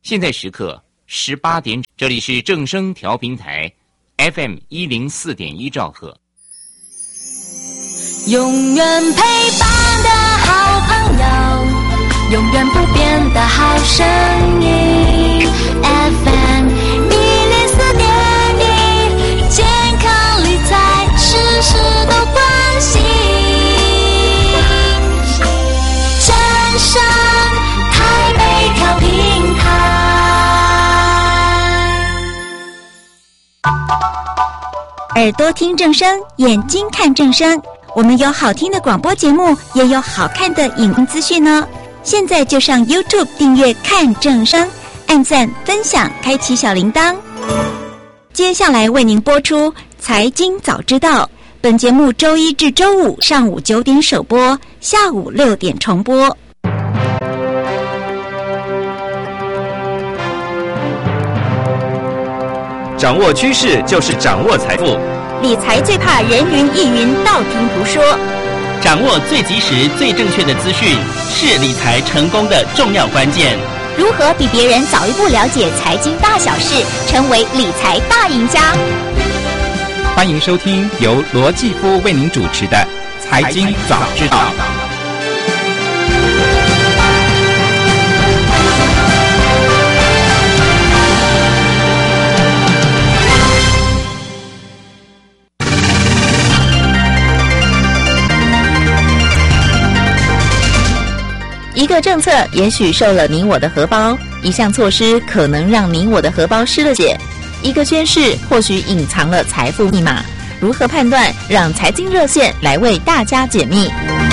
现在时刻18点，这里是正声调频台 FM 104.1兆赫。 永远陪伴的好朋友，永远不变的好声音 FM 104.1，健康理财事事都关心，正声台北调频台。 耳朵听正声，眼睛看正声，我们有好听的广播节目，也有好看的影音资讯哦。现在就上 YouTube 订阅看正声，按赞分享，开启小铃铛。接下来为您播出财经早知道，本节目周一至周五上午9点首播，下午6点重播。 掌握趋势就是掌握财富， 理财最怕人云亦云，道听途说。 掌握最及时、最正确的资讯，是理财成功的重要关键。 如何比别人早一步了解财经大小事，成为理财大赢家？ 欢迎收听由罗继夫为您主持的《财经早知道》。 一个政策也许受了你我的荷包，一项措施可能让你我的荷包失了血，一个宣示或许隐藏了财富密码。如何判断？让财经热线来为大家解密。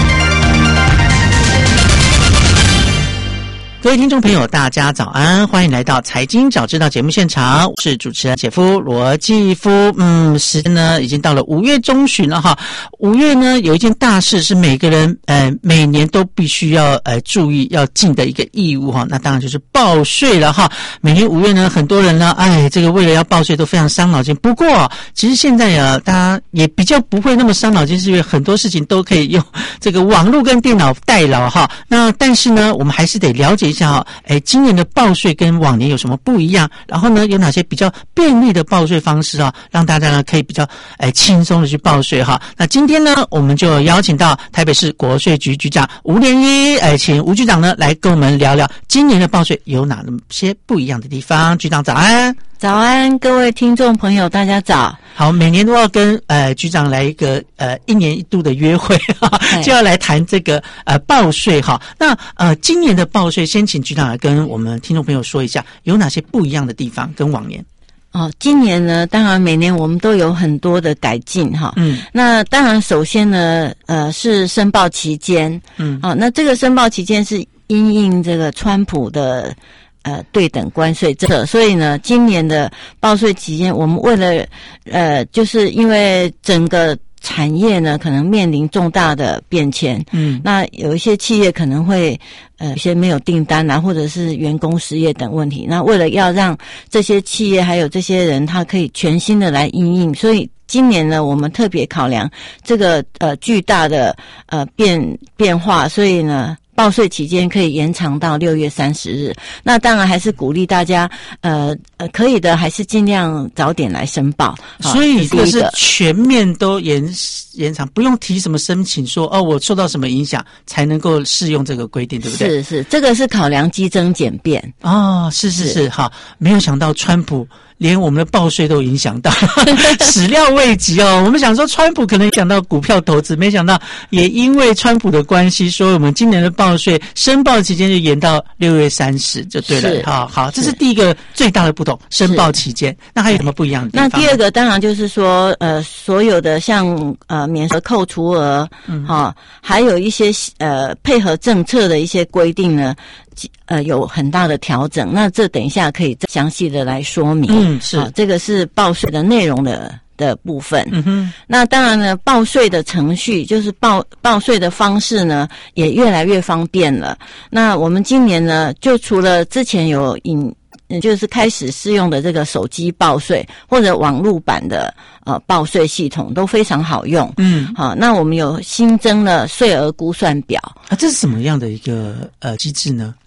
各位听众朋友，大家早安，欢迎来到财经早知道节目现场，我是主持人姐夫罗继夫。时间呢已经到了5月中旬了哈。5月呢有一件大事是每个人每年都必须要注意要尽的一个义务哈，那当然就是报税了哈。每年5月呢，很多人呢这个为了要报税都非常伤脑筋。不过其实现在大家也比较不会那么伤脑筋，是因为很多事情都可以用这个网络跟电脑代劳哈。那但是呢，我们还是得了解一下今年的报税跟往年有什么不一样，然后呢有哪些比较便利的报税方式让大家呢可以比较轻松的去报税哈。那今天呢我们就邀请到台北市国税局局长吴连一，请吴局长呢来跟我们聊聊今年的报税有哪些不一样的地方。局长早安。 早安，各位听众朋友，大家早。 好，每年都要跟局长来一个1年1度的约会就要来谈这个报税哈。那今年的报税，先请局长来跟我们听众朋友说一下有哪些不一样的地方跟往年。 今年呢，当然每年我们都有很多的改进哈。那当然首先呢是申报期间。那这个申报期间是因应这个川普的对等关税政策，所以呢，今年的报税期间，我们为了就是因为整个产业呢可能面临重大的变迁，那有一些企业可能会有些没有订单啊，或者是员工失业等问题。那为了要让这些企业还有这些人他可以全新的来因应，所以今年呢，我们特别考量这个巨大的变化，所以呢报税期间可以延长到6月30日。那当然还是鼓励大家可以的还是尽量早点来申报。 所以这个是全面都延长，不用提什么申请说我受到什么影响才能够适用这个规定，对不对？ 是，这个是考量激增简便。 是好，没有想到川普连我们的报税都影响到始料未及我们想说川普可能影响到股票投资，没想到也因为川普的关系，所以我们今年的报税申报期间就延到6月30就对了。好，这是第一个最大的不同，申报期间。那还有什么不一样的地方？ 那第二个当然就是说所有的像免税扣除额还有一些配合政策的一些规定呢有很大的调整。那这等一下可以详细的来说明。是这个是报税的内容的部分。那当然呢，报税的程序就是报税的方式呢也越来越方便了。那我们今年呢就除了之前有就是开始适用的这个手机报税或者网络版的报税系统都非常好用。好，那我们有新增了税额估算表。 这是什么样的一个机制呢？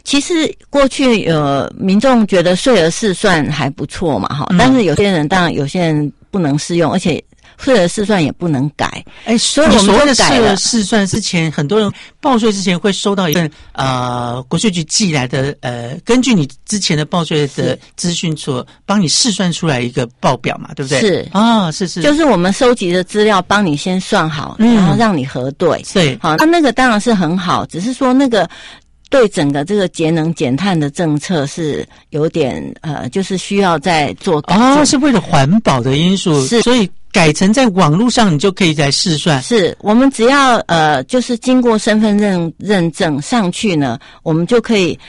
其实过去民众觉得税额试算还不错嘛哈，但是有些人当然有些人不能适用，而且税额试算也不能改。 所以我们就改了。税额试算之前，很多人报税之前会收到一份国税局寄来的根据你之前的报税的资讯所帮你试算出来一个报表嘛，对不对？ 是是， 就是我们收集的资料帮你先算好，然后让你核对。 对， 好，那个当然是很好，只是说那个对整个这个节能减碳的政策是有点就是需要再做改进。 是为了环保的因素，是，所以改成在网络上你就可以来试算。 是我们只要就是经过身份认证上去呢，我们就可以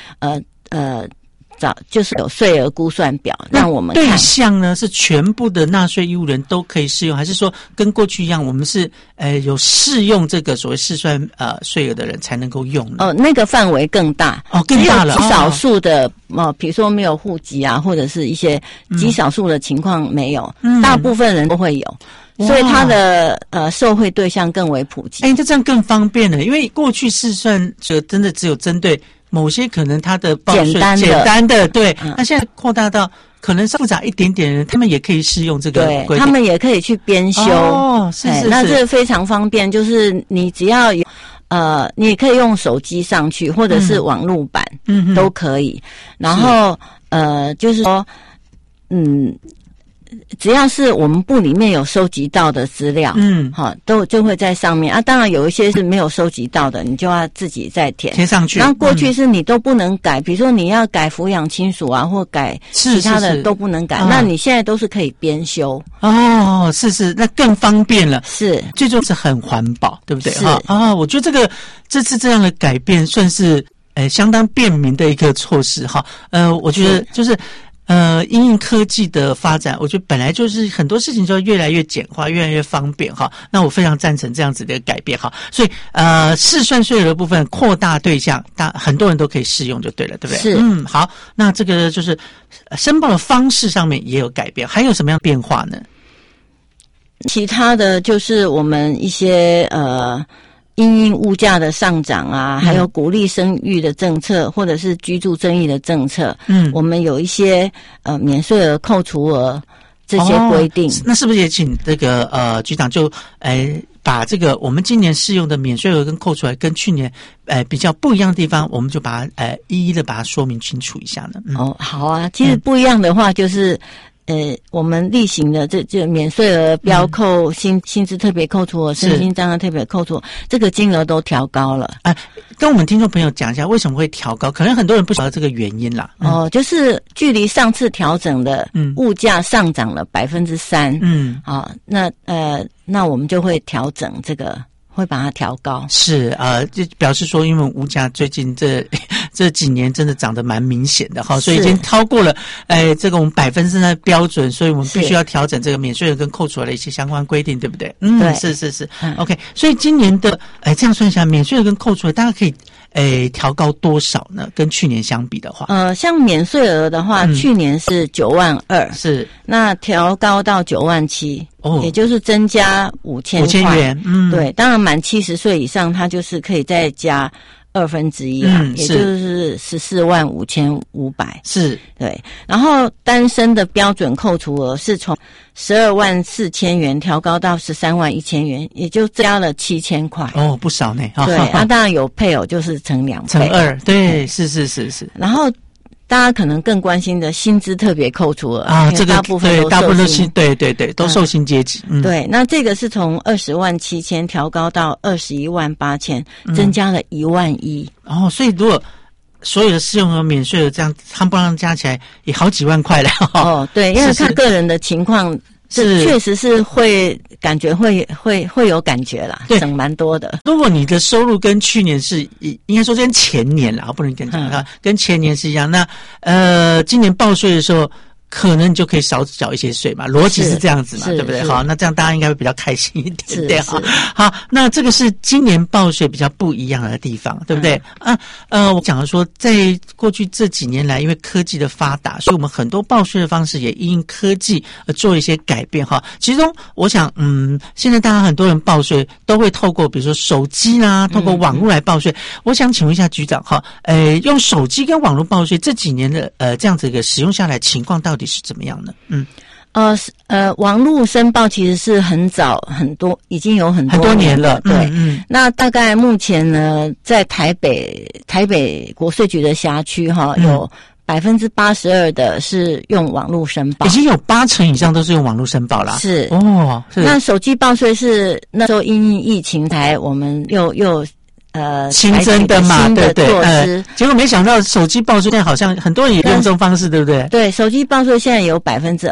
就是有税额估算表让我们看。 对象呢是全部的纳税义务人都可以适用，还是说跟过去一样，我们是有适用这个所谓试算税额的人才能够用呢？ 那个范围更大更大了。 极少数的比如说没有户籍啊，或者是一些极少数的情况没有，大部分人都会有。所以它的受惠对象更为普及。 这样更方便了，因为过去试算真的只有针对某些可能它的报税简单的，对。那现在扩大到可能复杂一点点的人，他们也可以适用这个规定， 对，他们也可以去编修。 是。 那这个非常方便，就是你只要有你也可以用手机上去，或者是网路版，都可以。然后就是说，只要是我们部里面有收集到的资料，就会在上面啊。当然有一些是没有收集到的，你就要自己再填上去。 然后过去是你都不能改，比如说你要改抚养亲属啊，或改其他的都不能改。那你现在都是可以编修。 是，那更方便了。 是， 最重要是很环保，对不对？ 是我觉得这次这样的改变算是相当便民的一个措施哈。我觉得就是因应科技的发展，我觉得本来就是很多事情就越来越简化，越来越方便哈。那我非常赞成这样子的改变哈。所以试算税额的部分扩大对象，很多人都可以适用就对了，对不对？ 是。 好，那这个就是申报的方式上面也有改变，还有什么样的变化呢？ 其他的就是我们一些因应物价的上涨啊，还有鼓励生育的政策，或者是居住正义的政策，我们有一些免税额、扣除额这些规定。 那是不是也请这个局长就把这个我们今年适用的免税额跟扣除额跟去年比较不一样的地方，我们就把它一一的把它说明清楚一下呢？ 好啊，其实不一样的话就是我们例行的这免税额标扣、薪资特别扣除额、身心障碍特别扣除额，这个金额都调高了。 跟我们听众朋友讲一下为什么会调高，可能很多人不晓得这个原因啦。 就是距离上次调整的物价上涨了3%。那我们就会调整这个。会把它调高。 是就表示说因为物价最近这几年真的涨得蛮明显的哈，所以已经超过了这个我们%的标准，所以我们必须要调整这个免税额跟扣除额的一些相关规定，对不对？ 对， 是。OK， 所以今年的这样算下来，免税额跟扣除额大概可以调高多少呢？跟去年相比的话， 像免税额的话，去年是92000，是那调高到97000。也就是增加5000 元， 对，当然满70岁以上，它就是可以再加1/2啦，也就是145500， 是对。然后单身的标准扣除额是从124000元调高到131000元，也就加了7000块。 不少呢。 对，当然有配偶就是乘2倍， 乘2，对，是。 然后大家可能更关心的薪资特别扣除额这个大部分都对都受薪阶级。 对，那这个是从207000调高到218000，增加了11000。 所以如果所有的适用和免税额这样夯不啷加起来也好几万块了。 对，因为看个人的情况，这确实是会感觉会有感觉啦，省蛮多的。 如果你的收入跟去年是应该说跟前年啦，不能跟前年是一样，那今年报税的时候可能你就可以少缴一些税嘛，逻辑是这样子嘛，对不对？好，那这样大家应该会比较开心一点点哈。好，那这个是今年报税比较不一样的地方，对不对？我讲了说，在过去这几年来，因为科技的发达，所以我们很多报税的方式也因科技而做一些改变哈。其中，我想，现在大家很多人报税都会透过比如说手机啦，透过网络来报税。我想请问一下局长哈，用手机跟网络报税这几年的这样子一个使用下来情况到底是怎么样的？ 网络申报其实是很早很多，已经有很多年了。 对，那大概目前呢，在台北国税局的辖区哈，有82%的是用网络申报， 已经有80%以上都是用网络申报啦。 是是。 那手机报税是那时候因应疫情才我们又新增的嘛，对对， 结果没想到手机报税现在好像很多人也用这种方式，对不对？ 对，手机报税现在有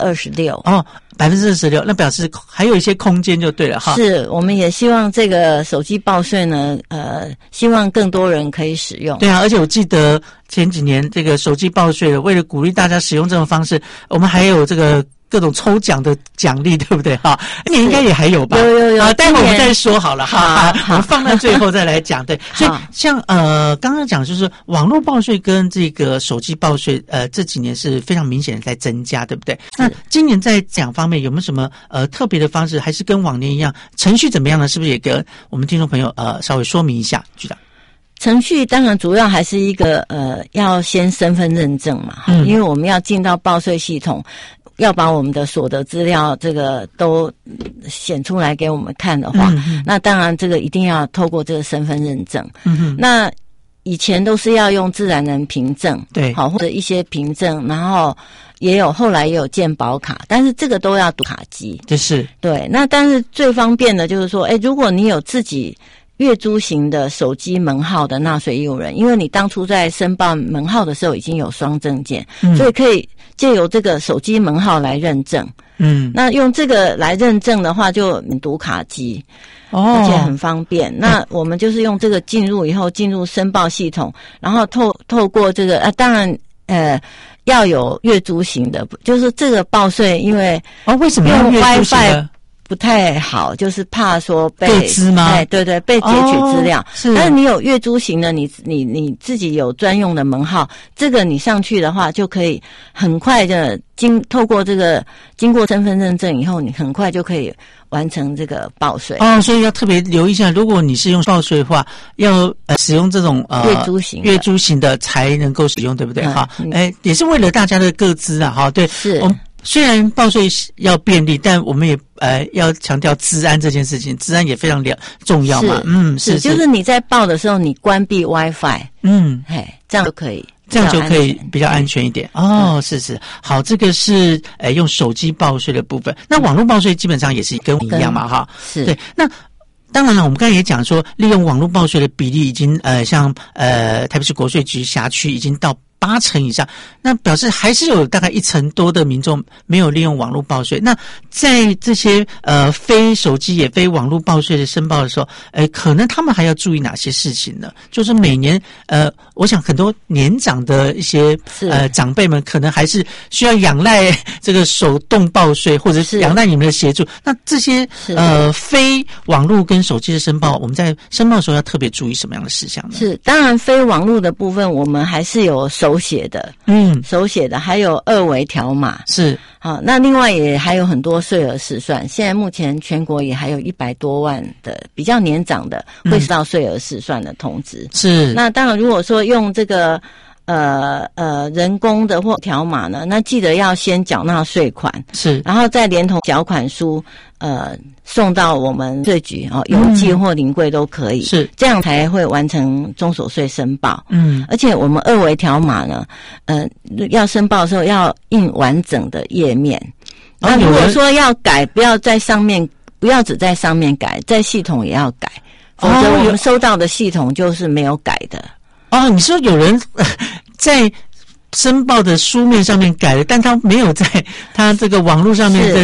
26%。 26%，那表示还有一些空间就对了哈。 是，我们也希望这个手机报税呢，希望更多人可以使用。 对啊，而且我记得前几年这个手机报税，为了鼓励大家使用这种方式，我们还有这个各种抽奖的奖励，对不对哈？你应该也还有吧？ 有。 待会我们再说好了哈，我们放在最后再来讲。对，所以像刚刚讲就是网络报税跟这个手机报税，这几年是非常明显的在增加，对不对？那今年在讲方面有没有什么特别的方式，还是跟往年一样，程序怎么样呢？是不是也跟我们听众朋友稍微说明一下，局长？ 程序当然主要还是一个要先身份认证嘛，因为我们要进到报税系统。要把我们的所得资料这个都显出来给我们看的话，那当然这个一定要透过这个身份认证。那以前都是要用自然人凭证， 对， 好，或者一些凭证，然后后来也有健保卡，但是这个都要读卡机。 就是对，那但是最方便的就是说，如果你有自己月租型的手机门号的纳税义务人，因为你当初在申报门号的时候已经有双证件，所以可以借由这个手机门号来认证。那用这个来认证的话，就读卡机，而且很方便。那我们就是用这个进入以后，进入申报系统，然后透过这个当然要有月租型的，就是这个报税，因为为什么要月租型的？ 不太好，就是怕说被个资吗？ 对，被截取资料。是，但是你有月租型的，你自己有专用的门号，这个你上去的话，就可以很快的透过这个经过身份认证以后，你很快就可以完成这个报税。 所以要特别留意一下，如果你是用报税的话，要使用这种月租型的才能够使用，对不对？也是为了大家的个资啊，哈，对， 是。 虽然报税要便利，但我们也要强调治安这件事情，治安也非常重要嘛。是， 就是你在报的时候，你关闭 WiFi，这样就可以。 这样就可以比较安全一点。是。好，这个是用手机报税的部分。那网络报税基本上也是跟我一样嘛，哈。 是。 对，那当然了，我们刚才也讲说，利用网络报税的比例已经像台北市国税局辖区已经到80%以上，那表示还是有大概1成多的民众没有利用网络报税。那在这些非手机也非网络报税的申报的时候，可能他们还要注意哪些事情呢？就是每年我想很多年长的一些长辈们可能还是需要仰赖这个手动报税，或者是仰赖你们的协助。那这些非网络跟手机的申报，我们在申报的时候要特别注意什么样的事项呢？ 是，当然非网络的部分，我们还是有手写的，还有2维条码。 是。 好，那另外也还有很多税额试算，现在目前全国也还有100多万的比较年长的会收到税额试算的通知。 是。 那当然如果说用这个人工的或条码呢，那记得要先缴纳税款， 是， 然后再连同缴款书送到我们税局邮寄或临柜都可以， 是， 这样才会完成综所税申报。而且我们2维条码呢，要申报的时候要印完整的页面。那如果说要改，不要只在上面改，在系统也要改，否则我们收到的系统就是没有改的。 你说有人在申报的书面上面改了，但他没有在他这个网络上面的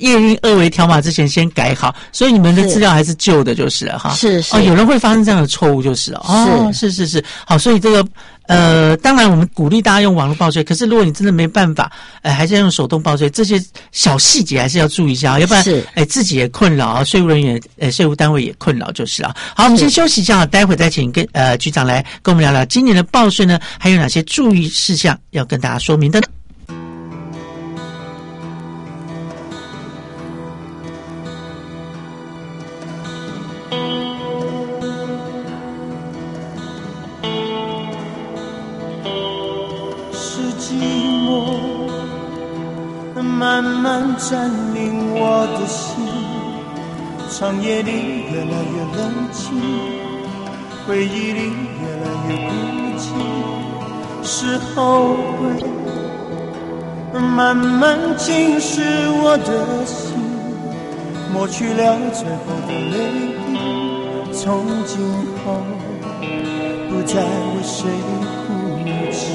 验孕二维条码之前先改好，所以你们的资料还是旧的，就是了哈。 是有人会发生这样的错误，就是是。好，所以这个当然我们鼓励大家用网络报税，可是如果你真的没办法，还是要用手动报税，这些小细节还是要注意一下，要不然自己也困扰啊，税务人员税务单位也困扰，就是啊。好，我们先休息一下，待会再请局长来跟我们聊聊今年的报税呢，还有哪些注意事项要跟大家说明的呢？ 慢慢占领我的心，长夜里越来越冷清，回忆里越来越孤寂，是后悔慢慢侵蚀我的心，抹去了最后的泪滴，从今后不再为谁哭泣。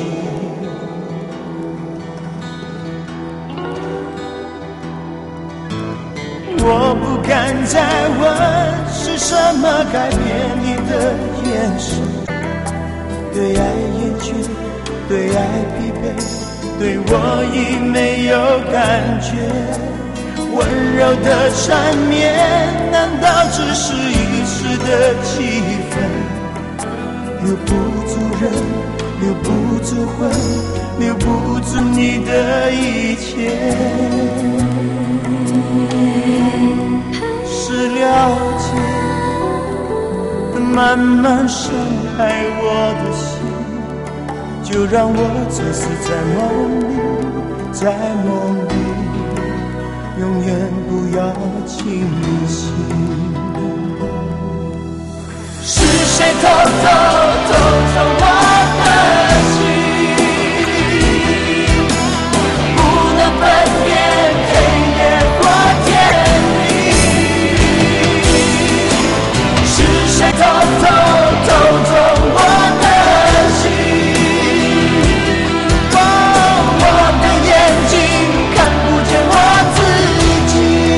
我不敢再问是什么改变你的眼神，对爱厌倦，对爱疲惫，对我已没有感觉。温柔的缠绵难道只是一时的气氛，留不住人，留不住魂，留不住你的一切。是了解慢慢伤害我的心，就让我醉死在梦里，在梦里永远不要清醒。是谁偷走我的心，不能分辨黑夜或天明，是谁偷走我的心，我的眼睛看不见我自己。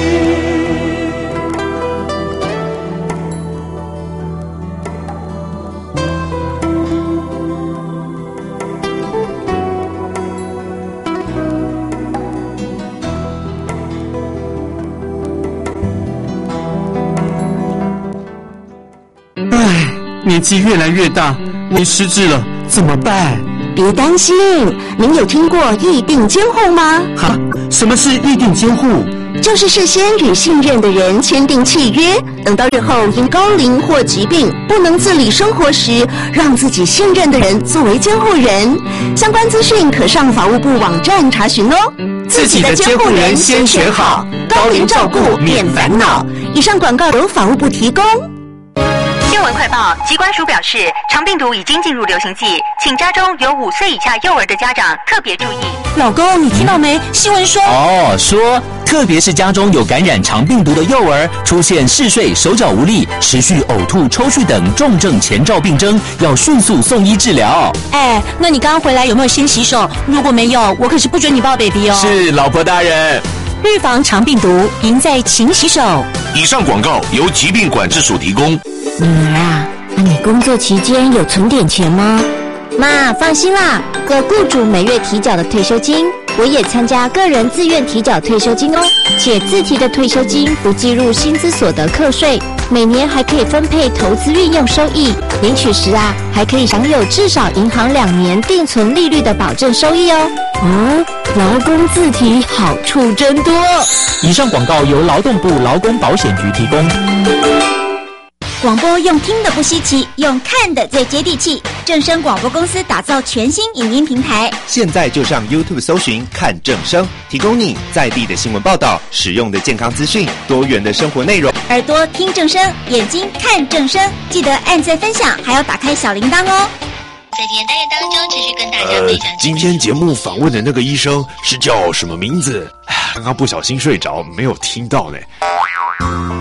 年纪越来越大，我失智了，怎么办？ 别担心，您有听过预定监护吗？ 哈，什么是预定监护？ 就是事先与信任的人签订契约，等到日后因高龄或疾病不能自理生活时，让自己信任的人作为监护人。相关资讯可上法务部网站查询哦。 自己的监护人先选好，高龄照顾免烦恼。 以上广告由法务部提供。 新闻快报，疾管署表示，肠病毒已经进入流行季，请家中有5岁以下幼儿的家长特别注意。 老公，你听到没？新闻说说特别是家中有感染肠病毒的幼儿，出现嗜睡、手脚无力、持续呕吐、抽搐等重症前兆病征，要迅速送医治疗。 那你刚刚回来有没有先洗手？如果没有，我可是不准你抱 baby 哦。 是，老婆大人。 预防肠病毒，赢在勤洗手。 以上广告由疾病管制署提供。 女儿啊，你工作期间有存点钱吗？ 妈，放心啦，有雇主每月提缴的退休金，我也参加个人自愿提缴退休金哦，且自提的退休金不计入薪资所得课税，每年还可以分配投资运用收益，领取时还可以享有至少银行2年定存利率的保证收益哦。 劳工自提好处真多。 以上广告由劳动部劳工保险局提供。 广播用听的不稀奇，用看的最接地气。正声广播公司打造全新影音平台， 现在就上 YouTube 搜寻看正声，提供你在地的新闻报道、实用的健康资讯、多元的生活内容。 耳朵听正声，眼睛看正声，记得按赞分享，还要打开小铃铛哦。 在今天单元当中，持续跟大家分享。 今天节目访问的那个医生是叫什么名字？刚刚不小心睡着，没有听到呢。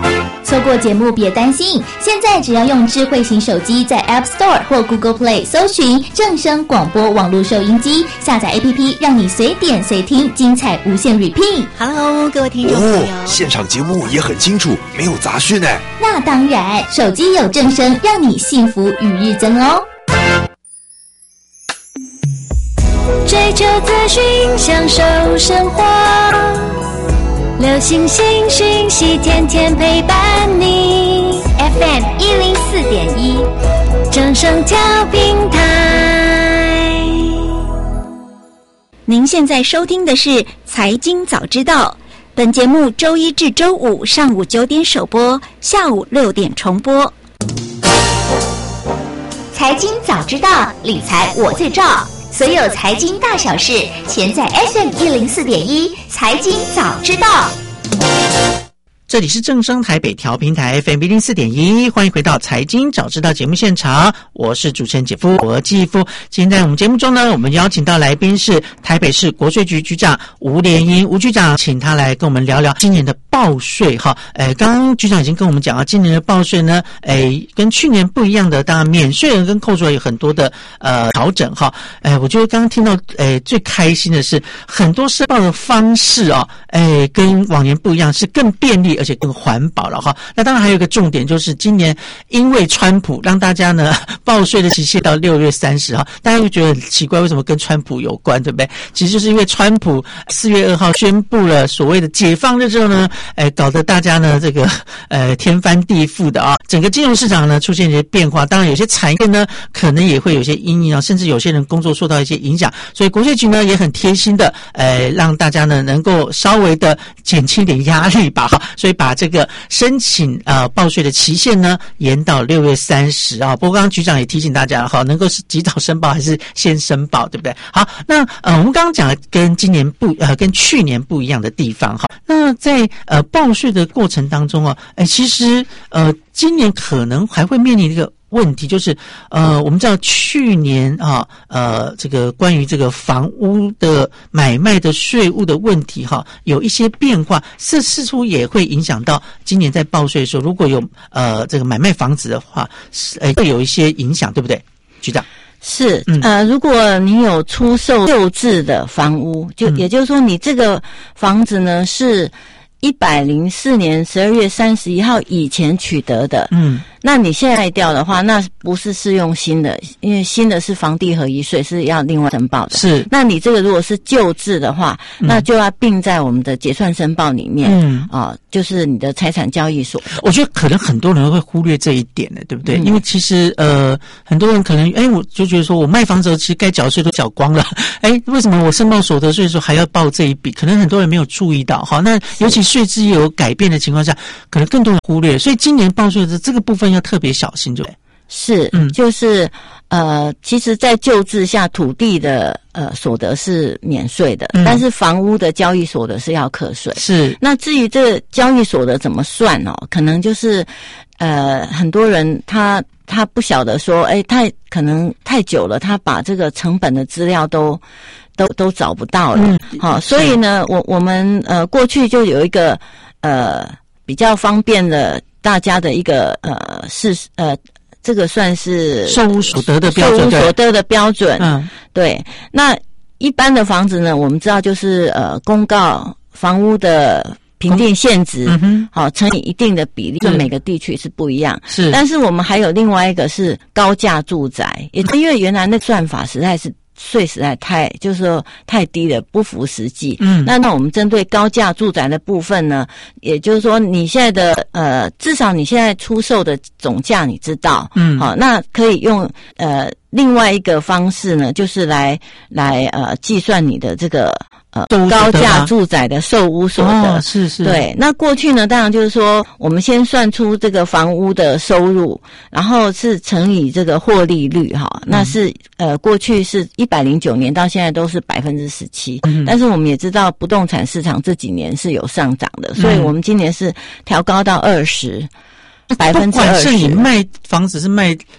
错过节目别担心，现在只要用智慧型手机在 App Store 或 Google Play 搜寻正声广播网络收音机，下载 APP 让你随点随听，精彩无限 repeat。Hello， 各位听众朋友， 现场节目也很清楚，没有杂讯哎。 那当然，手机有正声，让你幸福与日增哦。 追求资讯，享受生活，流行新讯息，天天陪伴你。FM 104.1，正声调频台。 您现在收听的是《财经早知道》，本节目周一至周五上午9点首播，下午6点重播。 财经早知道，理财我最照。所有财经大小事，全在 FM 104.1财经早知道。 这里是正声台北调频台 FM 104.1，欢迎回到财经早知道节目现场，我是主持人姐夫罗继夫。今天在我们节目中呢，我们邀请到来宾是台北市国税局局长吴连英，吴局长，请他来跟我们聊聊今年的报税哈。刚刚局长已经跟我们讲了，今年的报税呢，跟去年不一样的，当然免税额跟扣除额有很多的调整哈。我觉得刚刚听到最开心的是很多申报的方式啊，跟往年不一样，是更便利而且更环保了哈。那当然还有一个重点，就是今年因为川普让大家呢报税的期限到6月30号，大家会觉得很奇怪，为什么跟川普有关，对不对？其实就是因为川普4月2号宣布了所谓的解放日之后呢，搞得大家呢这个天翻地覆的啊，整个金融市场呢出现一些变化，当然有些产业呢可能也会有些阴影啊，甚至有些人工作受到一些影响，所以国税局呢也很贴心的让大家呢能够稍微的减轻点压力吧哈，所以把这个申请报税的期限呢延到6月30啊。不过刚刚局长也提醒大家哈，能够是及早申报还是先申报，对不对？好，那我们刚刚讲了跟跟去年不一样的地方哈。那在报税的过程当中啊，其实今年可能还会面临一个问题，就是我们知道去年啊这个关于这个房屋的买卖的税务的问题哈，有一些变化，似乎也会影响到今年在报税的时候，如果有这个买卖房子的话，会有一些影响，对不对，局长？ 是，如果你有出售旧制的房屋，也就是说你这个房子呢是104年12月31号以前取得的，那你现在卖掉的话，那不是适用新的，因为新的是房地合一税，是要另外申报的。是，那你这个如果是旧制的话，那就要并在我们的结算申报里面，就是你的财产交易所。 我觉得可能很多人会忽略这一点的，对不对？因为其实很多人可能我就觉得说我卖房子其实该缴税都缴光了，为什么我申报所得税的时候还要报这一笔？可能很多人没有注意到。好，那尤其税制有改变的情况下，可能更多人忽略，所以今年报税的这个部分要特别小心，对不对？ 是，就是其实在旧制下土地的所得是免税的，但是房屋的交易所得是要课税。是，那至于这个交易所得怎么算哦，可能就是很多人他不晓得说，可能太久了，他把这个成本的资料都找不到了。好，所以呢，我们过去就有一个比较方便的大家的一个这个算是售屋所得的标准。 售屋所得的标准。对。那一般的房子呢，我们知道就是公告房屋的评定现值，好，乘以一定的比例，每个地区是不一样。是。但是我们还有另外一个是高价住宅，也因为原来那算法实在是税实在就是说太低了，不符实际。那我们针对高价住宅的部分呢，也就是说你现在的至少你现在出售的总价你知道，好，那可以用另外一个方式呢，就是来计算你的这个高价住宅的售屋所得。是。对，那过去呢，当然就是说我们先算出这个房屋的收入，然后是乘以这个获利率哈，那是过去是109年到现在都是17%，但是我们也知道不动产市场这几年是有上涨的，所以我们今年是调高到20%。 不管是你卖房子是卖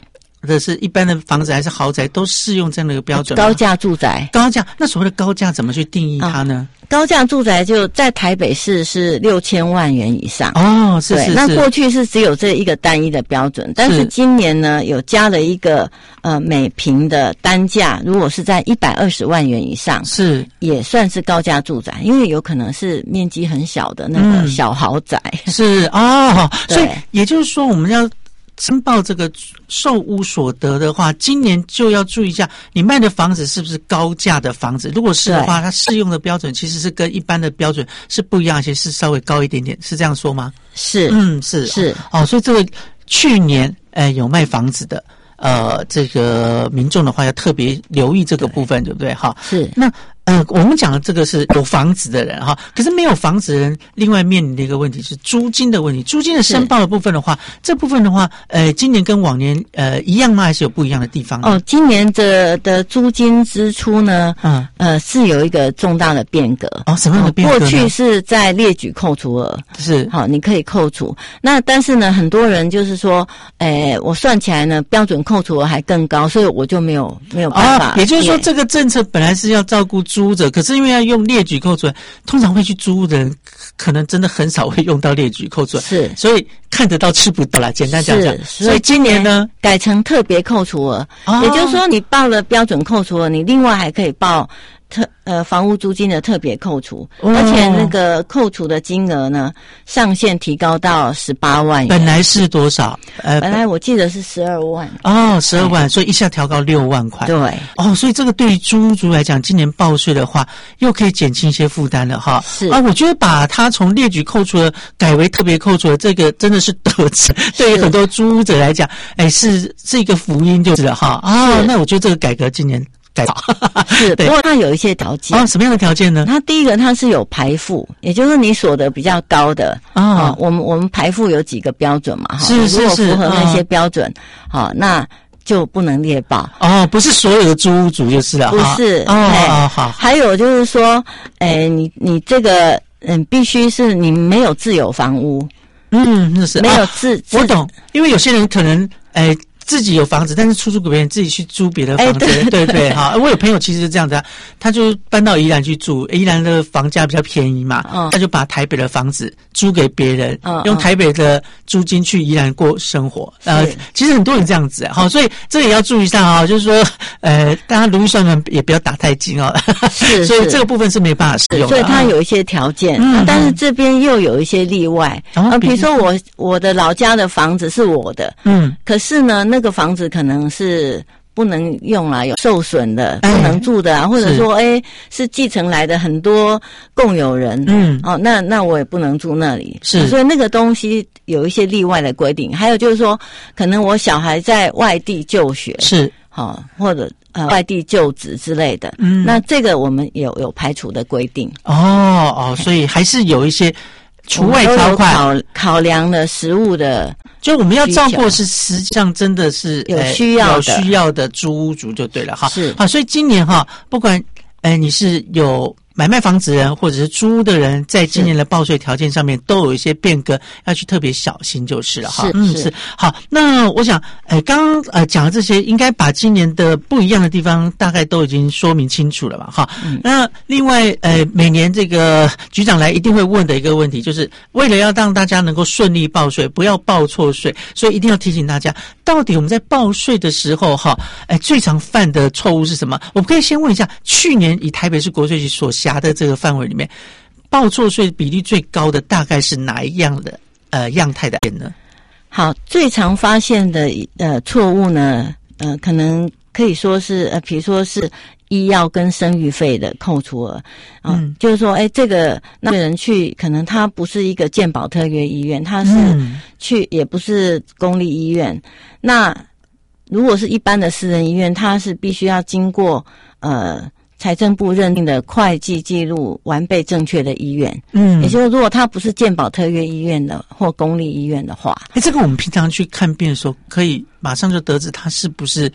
或者是一般的房子还是豪宅，都适用这样的一个标准吗？ 高价住宅， 高价，那所谓的高价怎么去定义它呢？ 高价住宅就在台北市是6000万元以上哦，是是是。 那过去是只有这一个单一的标准，但是今年呢有加了一个每坪的单价，如果是在120万元以上， 是也算是高价住宅，因为有可能是面积很小的那个小豪宅。 是哦，所以也就是说我们要申报这个售屋所得的话，今年就要注意一下，你卖的房子是不是高价的房子？如果是的话，它适用的标准其实是跟一般的标准是不一样，而且是稍微高一点点，是这样说吗？ 是， 是哦，所以这个去年有卖房子的这个民众的话，要特别留意这个部分，对不对？哈， 是那。我们讲的这个是有房子的人哈，可是没有房子的人，另外面临的一个问题是租金的问题。租金的申报的部分的话，这部分的话，今年跟往年一样吗？还是有不一样的地方呢？ 哦，今年的租金支出呢，是有一个重大的变革。 哦，什么样的变革呢？ 过去是在列举扣除额， 是好，你可以扣除。那但是呢，很多人就是说，我算起来呢，标准扣除额还更高，所以我就没有办法。 也就是说，这个政策本来是要照顾租者，可是因为要用列举扣除，通常会去租屋的人可能真的很少会用到列举扣除， 是， 所以看得到吃不到啦，简单讲讲。 所以今年呢改成特别扣除额，也就是说你报了标准扣除额，你另外还可以报房屋租金的特别扣除，而且那个扣除的金额呢，上限提高到18万元。 本来是多少？ 本来我记得是12万。 哦，12万，所以一下调高6万块。 对。 哦，所以这个对于租屋族来讲，今年报税的话，又可以减轻一些负担了哈。 是。 我觉得把它从列举扣除额改为特别扣除额，这个真的是得知，对于很多租屋者来讲，是一个福音就是了哈。那我觉得这个改革今年。 是，不过它有一些条件。 什么样的条件呢？ 它第一个，它是有排富，也就是你所得比较高的我们排富有几个标准嘛， 是， 如果符合那些标准，那就不能列报。 不是所有的租屋族就是了， 不是。 好。 还有就是说，你这个必须是你没有自有房屋， 那是没有我懂，因为有些人可能自己有房子，但是出租给别人，自己去租别的房子，对哈。我有朋友其实是这样子，他就搬到宜兰去住，宜兰的房价比较便宜嘛，他就把台北的房子租给别人，用台北的租金去宜兰过生活。其实很多人这样子，所以这个也要注意一下就是说，大家如意算盘也不要打太紧是， 所以这个部分是没办法适用的。 所以它有一些条件，但是这边又有一些例外。比如说我的老家的房子是我的，可是呢，那个房子可能是不能用啦，有受损的，不能住的啊，或者说是继承来的很多共有人，那我也不能住那里， 是， 所以那个东西有一些例外的规定。还有就是说，可能我小孩在外地就学， 是， 或者外地就职之类的，那这个我们有排除的规定。 所以还是有一些除外条款， 考量了实务的。 就我们要照顾是实际上真的是有需要的租屋族就对了哈。 是所以今年不管你是有买卖房子人或者是租屋的人，在今年的报税条件上面都有一些变革，要去特别小心就是了哈。是好。那我想刚刚讲的这些，应该把今年的不一样的地方大概都已经说明清楚了吧哈。那另外每年这个局长来一定会问的一个问题，就是为了要让大家能够顺利报税，不要报错税，所以一定要提醒大家，到底我们在报税的时候最常犯的错误是什么？我们可以先问一下，去年以台北市国税局所辖的这个范围里面，报错税比例最高的大概是哪一样的样态的呢？ 好，最常发现的错误呢，可能可以说是比如说是医药跟生育费的扣除额，就是说这个那个人去，可能他不是一个健保特约医院，他是去也不是公立医院，那如果是一般的私人医院，他是必须要经过财政部认定的会计记录完备正确的医院，也就是如果它不是健保特约医院的或公立医院的话， 这个我们平常去看病的时候，可以马上就得知它是不是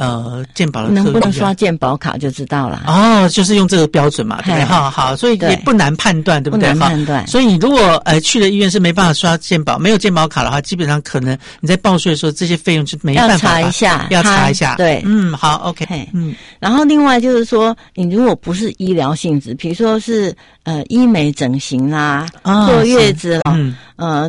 健保的能不能刷健保卡就知道了。 哦，就是用这个标准嘛，对不对？好，所以也不难判断，对不对？ 不难判断。 所以你如果去了医院是没办法刷健保，没有健保卡的话，基本上可能你在报税的时候这些费用就没办法要查一下， 要查一下。 对， 好 ，OK， 然后另外就是说，你如果不是医疗性质，比如说是医美整形啦，坐月子啦，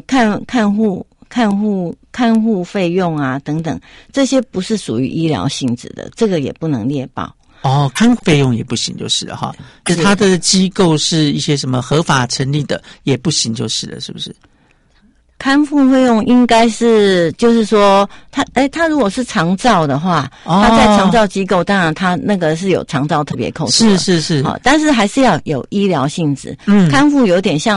看护费用啊等等，这些不是属于医疗性质的，这个也不能列报。 看护费用也不行就是了哈，就是他的机构是一些什么合法成立的也不行就是了，是不是？ 看护费用应该是，就是说，他如果是长照的话，他在长照机构，当然他那个是有长照特别扣除的， 是， 但是还是要有医疗性质。 看护有点像